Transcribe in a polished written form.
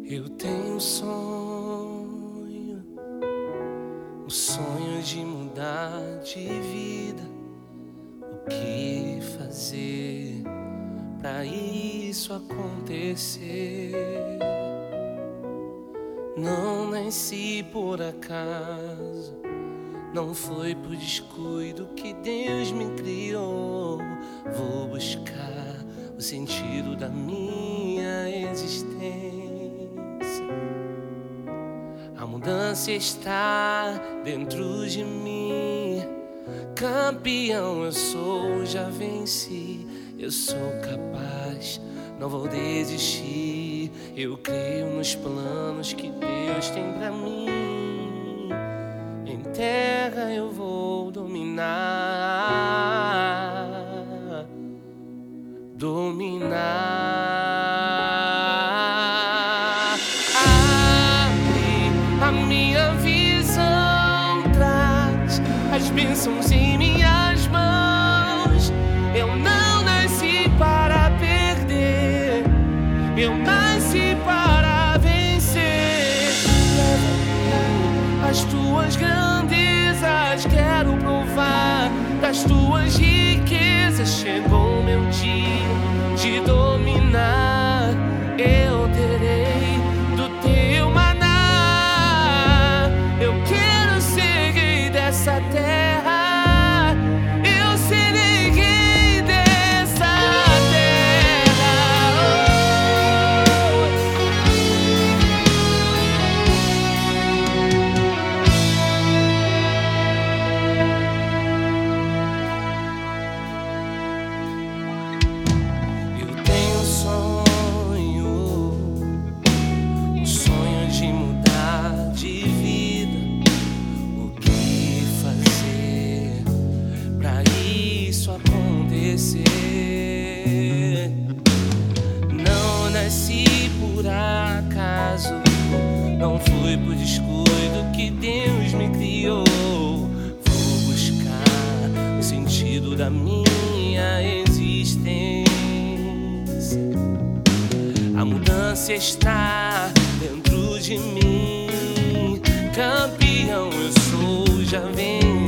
Eu tenho um sonho de mudar de vida. O que fazer pra isso acontecer? Não nasci por acaso, não foi por descuido que Deus me criou. Vou buscar o sentido da minha existência. A mudança está dentro de mim. Campeão eu sou, já venci. Eu sou capaz, não vou desistir. Eu creio nos planos que Deus tem pra mim. Em terra eu vou dominar. Abre a minha visão, traz as bênçãos em minhas mãos. Eu não nasci para perder, eu nasci para vencer. Leva-me às tuas grandezas, quero provar das tuas riquezas. Chegou o meu dia de dominar, eu terei do teu maná. Eu quero ser rei dessa terra, eu serei rei dessa terra. Eu tenho um sonho de mudar de vida. O que fazer pra isso acontecer? Não nasci por acaso, não foi por descuido que Deus me criou. Vou buscar o sentido da minha existência. A mudança está dentro de mim. Campeão eu sou, já venho.